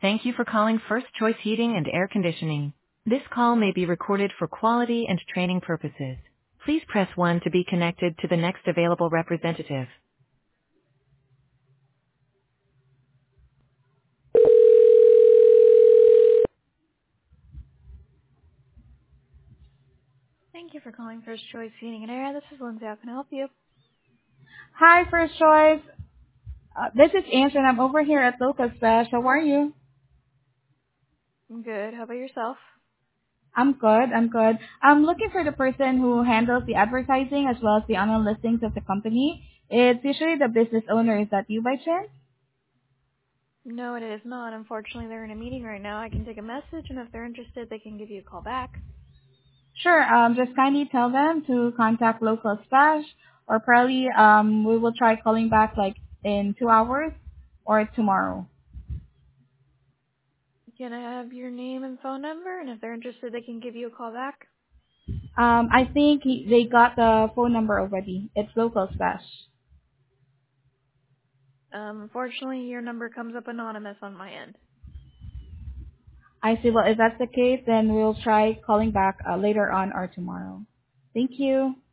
Thank you for calling First Choice Heating and Air Conditioning. This call may be recorded for quality and training purposes. Please press 1 to be connected to the next available representative. Thank you for calling First Choice Heating and Air. This is Lindsay. How can I help you? Hi, First Choice. This is Andrew, and I'm over here at Local Special. How are you? I'm good. How about yourself? I'm good. I'm good. I'm looking for the person who handles the advertising as well as the online listings of the company. It's usually the business owner. Is that you by chance? No, it is not. Unfortunately, they're in a meeting right now. I can take a message, and if they're interested, they can give you a call back. Sure. Just kindly tell them to contact Local Splash, or probably we will try calling back like in 2 hours or tomorrow. Can I have your name and phone number? And if they're interested, they can give you a call back. I think they got the phone number already. It's Local Splash. Unfortunately, your number comes up anonymous on my end. I see. Well, if that's the case, then we'll try calling back later on or tomorrow. Thank you.